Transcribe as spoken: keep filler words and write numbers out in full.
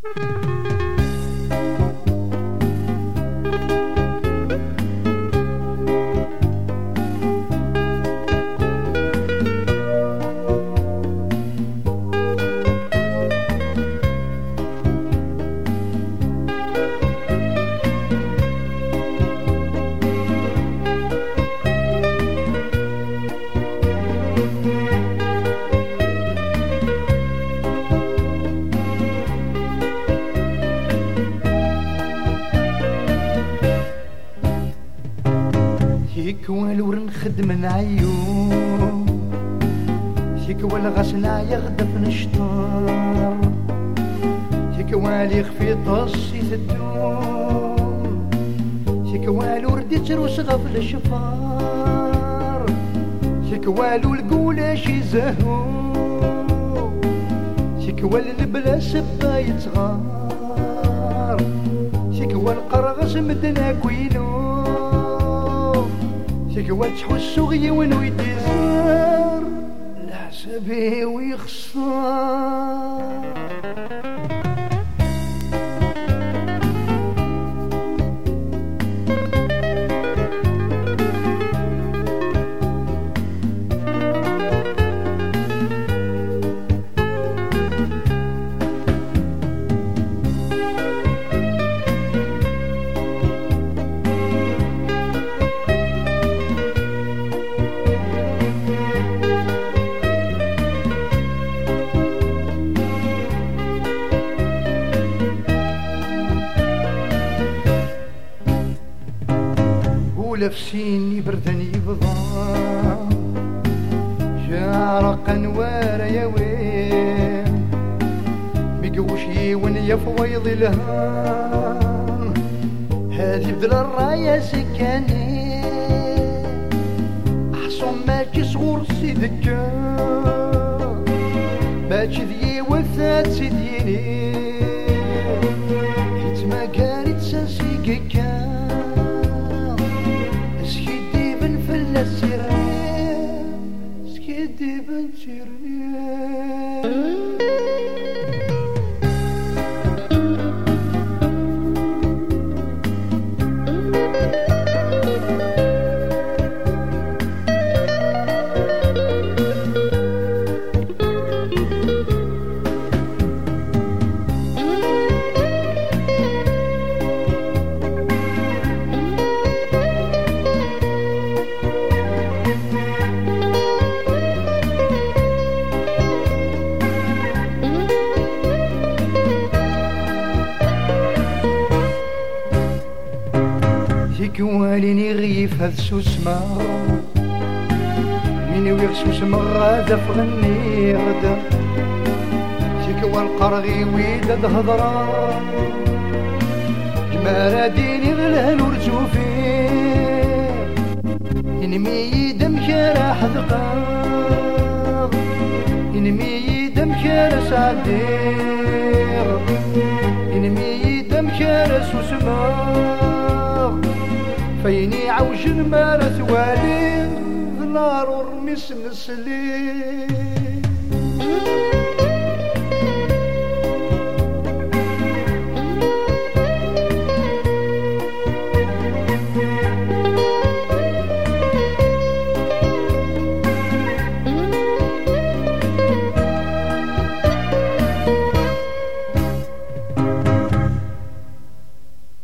يكوالو نخدم نعيو يكوال غسنا يغدف نشطار يكوالي يخفي طصي الدور يكوالو رديت روس غفل الشفار يكوالو القولاش يزهو يكوال البلا سبا يتغار يكوال قرغس مدنا كوينو يكوال تحوسو غيون ويديزار الحسابي ويخسر. ولفسيني بردن يبضى جارق انوار يا وين ميقوش يون يفويض لها هذه بدل الراية سكاني احصن ماكي صغور سيدكا ماكي ذي وثات سيديني حيت ما قاريت ساسيكا سكيدي بنتيرني يكواليني غيف هذ سوسما مين ويغسوس مغادة فغني غدا يكوال قرغي ويدا دهضرا كما راديني غلهل ورجوفي إنمي يدم كارا حذقا إنمي يدم كارا سعدير إنمي يدم كارا سوسما فيني عوج المارة والي نار ورميس نسلي.